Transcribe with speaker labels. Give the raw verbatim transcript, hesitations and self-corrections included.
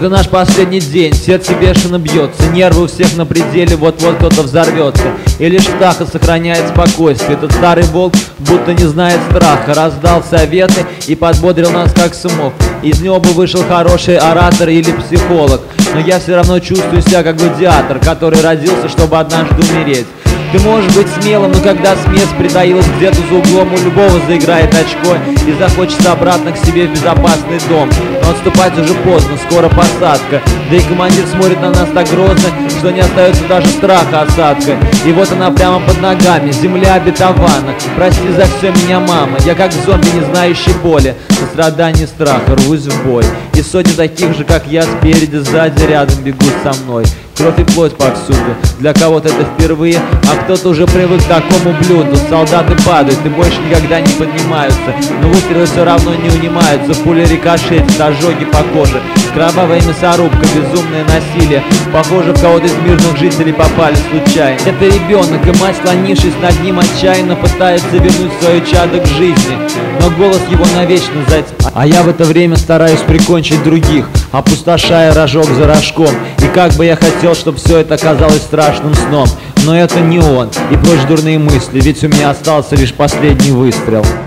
Speaker 1: Это наш последний день, сердце бешено бьется, нервы у всех на пределе, вот-вот кто-то взорвется. И лишь Птаха сохраняет спокойствие. Этот старый волк будто не знает страха, раздал советы и подбодрил нас как смог. Из него бы вышел хороший оратор или психолог, но я все равно чувствую себя как гладиатор, который родился, чтобы однажды умереть. Ты можешь быть смелым, но когда смесь притаилась где-то за углом, у любого заиграет очко и захочется обратно к себе в безопасный дом. Но отступать уже поздно, скоро посадка. Да и командир смотрит на нас так грозно, что не остается даже страха осадка. И вот она прямо под ногами, земля обетована. Прости за все меня, мама, я как зомби, не знающий боли. Сострадание страха, рвусь в бой. И сотни таких же, как я, спереди, сзади, рядом бегут со мной. Кровь и плоть повсюду, для кого-то это впервые, а кто-то уже привык к такому блюду. Солдаты падают и больше никогда не поднимаются, но выстрелы все равно не унимаются. Пули рикошетят, ожоги по коже, кровавая мясорубка, безумное насилие. Похоже, в кого-то из мирных жителей попали случайно. Это ребенок, и мать, склонившись над ним, отчаянно пытается вернуть свое чадо к жизни, но голос его навечно затих. А я в это время стараюсь прикончить других, опустошая рожок за рожком. И как бы я хотел, чтобы все это оказалось страшным сном, но это не он. И прочь дурные мысли, ведь у меня остался лишь последний выстрел.